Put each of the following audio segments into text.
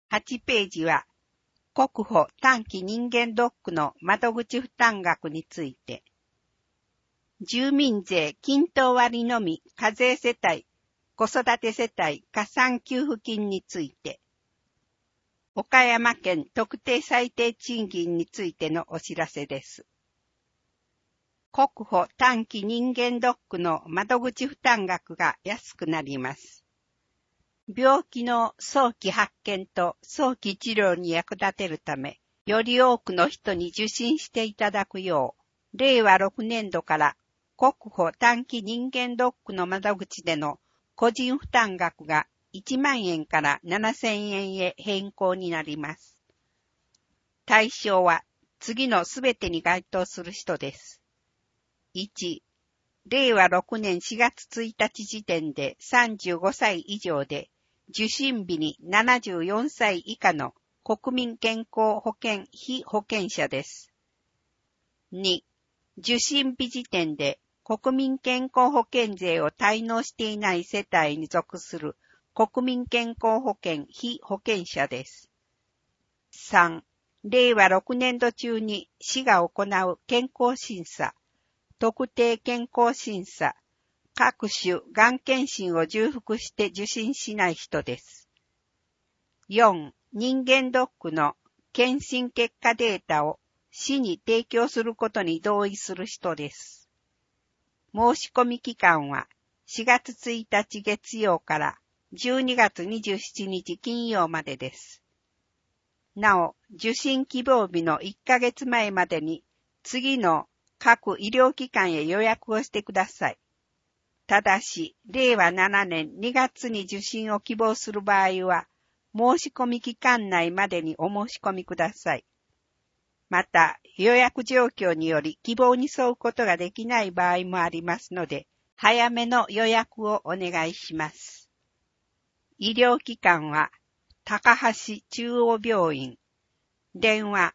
8ページは、国保短期人間ドックの窓口負担額について、住民税均等割のみ課税世帯、子育て世帯加算給付金について、岡山県特定最低賃金についてのお知らせです。国保短期人間ドックの窓口負担額が安くなります。病気の早期発見と早期治療に役立てるため、より多くの人に受診していただくよう、令和6年度から国保短期人間ドックの窓口での個人負担額が1万円から7000円へ変更になります。対象は次のすべてに該当する人です。1、令和6年4月1日時点で35歳以上で、受診日に74歳以下の国民健康保険被保険者です。2、受診日時点で国民健康保険税を滞納していない世帯に属する国民健康保険被保険者です。3、令和6年度中に市が行う健康審査、特定健康審査、各種がん検診を重複して受診しない人です。4、人間ドックの検診結果データを市に提供することに同意する人です。申し込み期間は4月1日月曜から12月27日金曜までです。なお、受診希望日の1ヶ月前までに次の各医療機関へ予約をしてください。ただし、令和7年2月に受診を希望する場合は、申し込み期間内までにお申し込みください。また、予約状況により希望に沿うことができない場合もありますので、早めの予約をお願いします。医療機関は、高橋中央病院、電話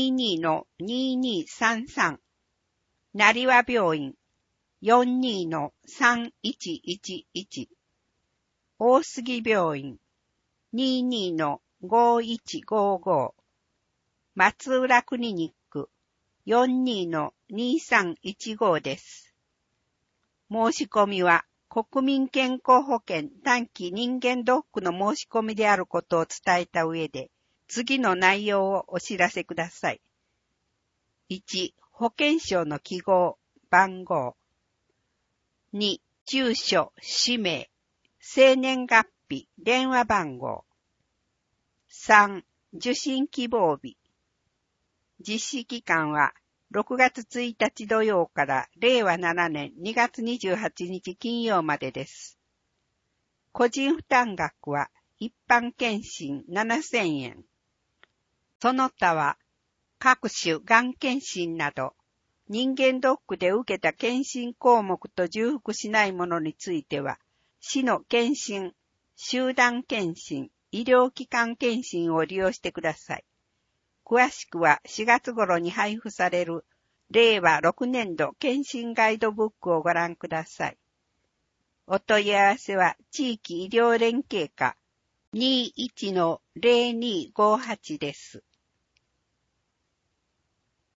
22-2233、成和病院、42-3111、大杉病院、22-5155、松浦クリニック、42-2315です。申し込みは、国民健康保険短期人間ドックの申し込みであることを伝えた上で、次の内容をお知らせください。1、保険証の記号、番号。2、住所、氏名、生年月日、電話番号。3、受診希望日。実施期間は6月1日土曜から令和7年2月28日金曜までです。個人負担額は一般検診7000円。その他は各種がん検診など人間ドックで受けた検診項目と重複しないものについては、市の検診、集団検診、医療機関検診を利用してください。詳しくは4月頃に配布される令和6年度検診ガイドブックをご覧ください。お問い合わせは地域医療連携課 21-0258 です。